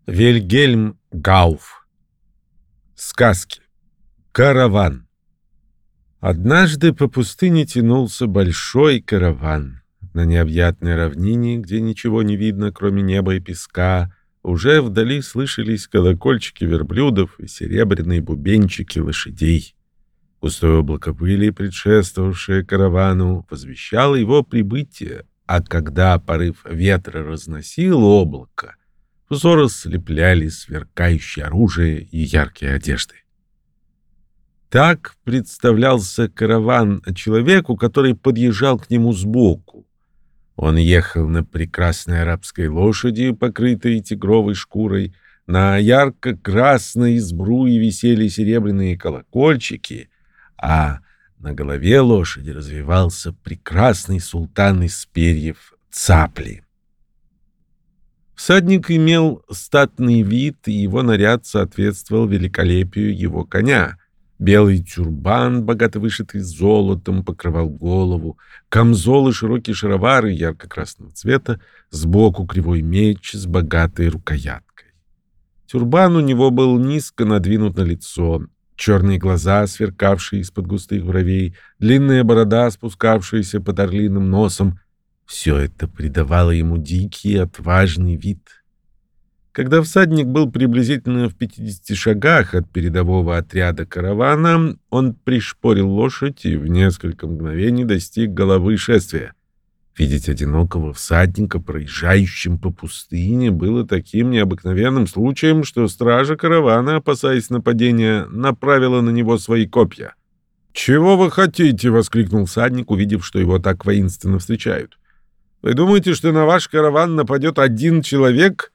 Вильгельм Гауф. Сказки. Караван. Однажды по пустыне тянулся большой караван. На необъятной равнине, где ничего не видно, кроме неба и песка, уже вдали слышались колокольчики верблюдов и серебряные бубенчики лошадей. Густое облако пыли, предшествовавшее каравану, возвещало его прибытие, а когда порыв ветра разносил облако, взор ослепляли сверкающее оружие и яркие одежды. Так представлялся караван человеку, который подъезжал к нему сбоку. Он ехал на прекрасной арабской лошади, покрытой тигровой шкурой. На ярко-красной сбруе висели серебряные колокольчики, а на голове лошади развивался прекрасный султан из перьев цапли. Всадник имел статный вид, и его наряд соответствовал великолепию его коня. Белый тюрбан, богато вышитый золотом, покрывал голову, камзол и широкие шаровары ярко-красного цвета, сбоку кривой меч с богатой рукояткой. Тюрбан у него был низко надвинут на лицо, черные глаза, сверкавшие из-под густых бровей, длинная борода, спускавшаяся под орлиным носом — все это придавало ему дикий и отважный вид. Когда всадник был приблизительно в 50 шагах от передового отряда каравана, он пришпорил лошадь и в несколько мгновений достиг головы шествия. Видеть одинокого всадника, проезжающим по пустыне, было таким необыкновенным случаем, что стража каравана, опасаясь нападения, направила на него свои копья. «Чего вы хотите?» — воскликнул всадник, увидев, что его так воинственно встречают. «Вы думаете, что на ваш караван нападет один человек?»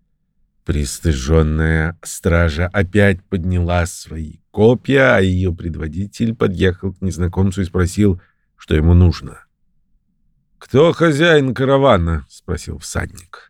Пристыженная стража опять подняла свои копья, а ее предводитель подъехал к незнакомцу и спросил, что ему нужно. «Кто хозяин каравана?» — спросил всадник.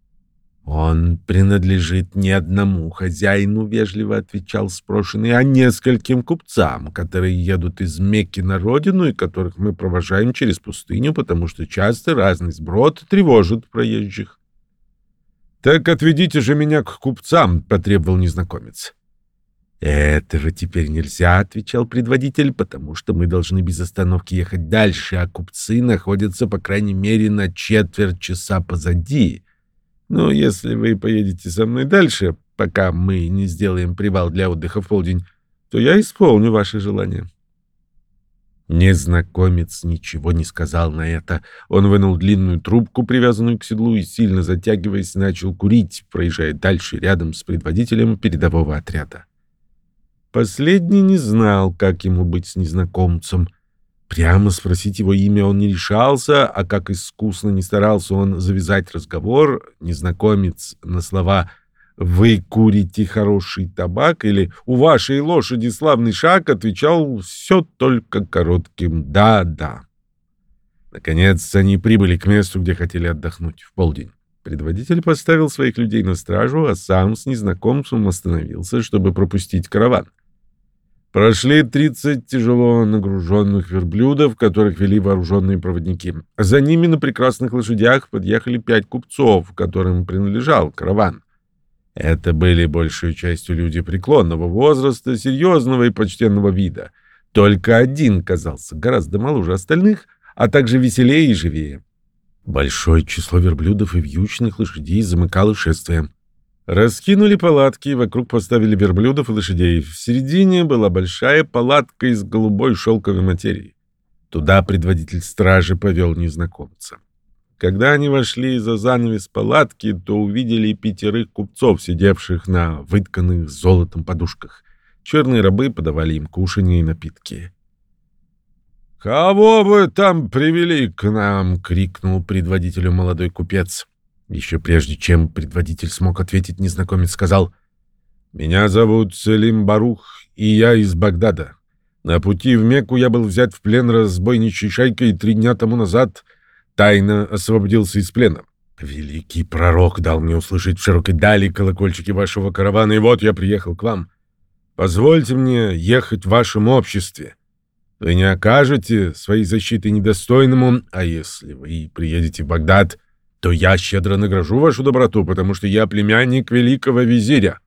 «Он принадлежит не одному хозяину», — вежливо отвечал спрошенный, «а нескольким купцам, которые едут из Мекки на родину и которых мы провожаем через пустыню, потому что часто разный сброд тревожит проезжих». «Так отведите же меня к купцам», — потребовал незнакомец. «Этого теперь нельзя», — отвечал предводитель, «потому что мы должны без остановки ехать дальше, а купцы находятся, по крайней мере, на четверть часа позади. Но если вы поедете со мной дальше, пока мы не сделаем привал для отдыха в полдень, то я исполню ваше желание». Незнакомец ничего не сказал на это. Он вынул длинную трубку, привязанную к седлу, и, сильно затягиваясь, начал курить, проезжая дальше рядом с предводителем передового отряда. Последний не знал, как ему быть с незнакомцем. Прямо спросить его имя он не решался, а как искусно не старался он завязать разговор, незнакомец на слова «Вы курите хороший табак» или «У вашей лошади славный шаг» отвечал все только коротким «да-да». Наконец они прибыли к месту, где хотели отдохнуть в полдень. Предводитель поставил своих людей на стражу, а сам с незнакомцем остановился, чтобы пропустить караван. Прошли 30 тяжело нагруженных верблюдов, которых вели вооруженные проводники. За ними на прекрасных лошадях подъехали 5 купцов, которым принадлежал караван. Это были большей частью люди преклонного возраста, серьезного и почтенного вида. Только один казался гораздо моложе остальных, а также веселее и живее. Большое число верблюдов и вьючных лошадей замыкало шествие. Раскинули палатки, вокруг поставили верблюдов и лошадей. В середине была большая палатка из голубой шелковой материи. Туда предводитель стражи повел незнакомца. Когда они вошли за занавес палатки, то увидели 5 купцов, сидевших на вытканных золотом подушках. Черные рабы подавали им кушанье и напитки. «Кого вы там привели к нам?» — крикнул предводителю молодой купец. Еще прежде чем предводитель смог ответить, незнакомец сказал: «Меня зовут Селим Барух, и я из Багдада. На пути в Мекку я был взят в плен разбойничьей шайкой, и 3 дня тому назад тайно освободился из плена. Великий пророк дал мне услышать в широкой дали колокольчики вашего каравана, и вот я приехал к вам. Позвольте мне ехать в вашем обществе. Вы не окажете своей защиты недостойному, а если вы приедете в Багдад, то я щедро награжу вашу доброту, потому что я племянник великого визиря».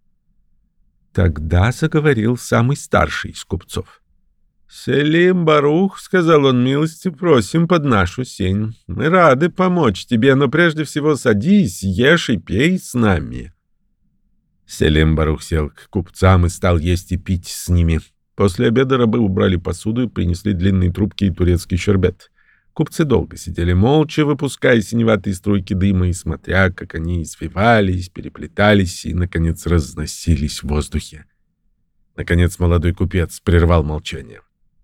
Тогда заговорил самый старший из купцов. «Селим Барух, — сказал он, — милости просим под нашу сень. Мы рады помочь тебе, но прежде всего садись, ешь и пей с нами». Селим Барух сел к купцам и стал есть и пить с ними. После обеда рабы убрали посуду и принесли длинные трубки и турецкий щербет. Купцы долго сидели молча, выпуская синеватые струйки дыма и смотря, как они извивались, переплетались и, наконец, разносились в воздухе. Наконец молодой купец прервал молчание.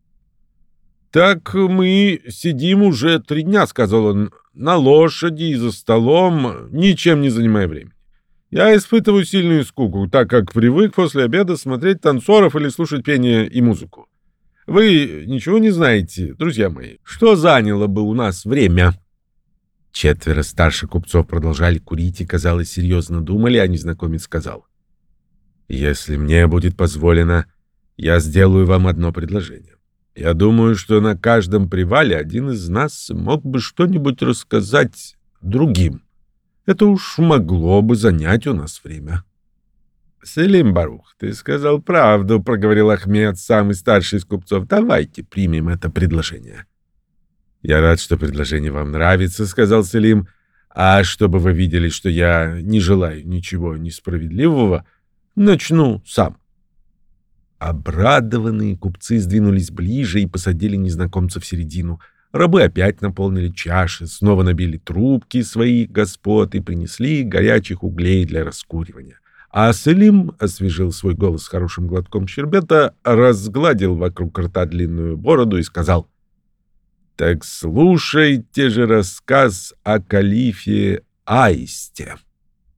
«Так мы сидим уже 3 дня, — сказал он, — на лошади и за столом, ничем не занимая времени. Я испытываю сильную скуку, так как привык после обеда смотреть танцоров или слушать пение и музыку. Вы ничего не знаете, друзья мои, что заняло бы у нас время?» Четверо старших купцов продолжали курить и, казалось, серьезно думали, а незнакомец сказал: «Если мне будет позволено, я сделаю вам одно предложение. Я думаю, что на каждом привале один из нас мог бы что-нибудь рассказать другим. Это уж могло бы занять у нас время». «Селим Барух, ты сказал правду, — проговорил Ахмед, самый старший из купцов. — Давайте примем это предложение». «Я рад, что предложение вам нравится, — сказал Селим. — А чтобы вы видели, что я не желаю ничего несправедливого, начну сам». Обрадованные купцы сдвинулись ближе и посадили незнакомца в середину. Рабы опять наполнили чаши, снова набили трубки своих господ и принесли горячих углей для раскуривания. А Селим освежил свой голос хорошим глотком щербета, разгладил вокруг рта длинную бороду и сказал: «Так слушайте же рассказ о калифе Аисте».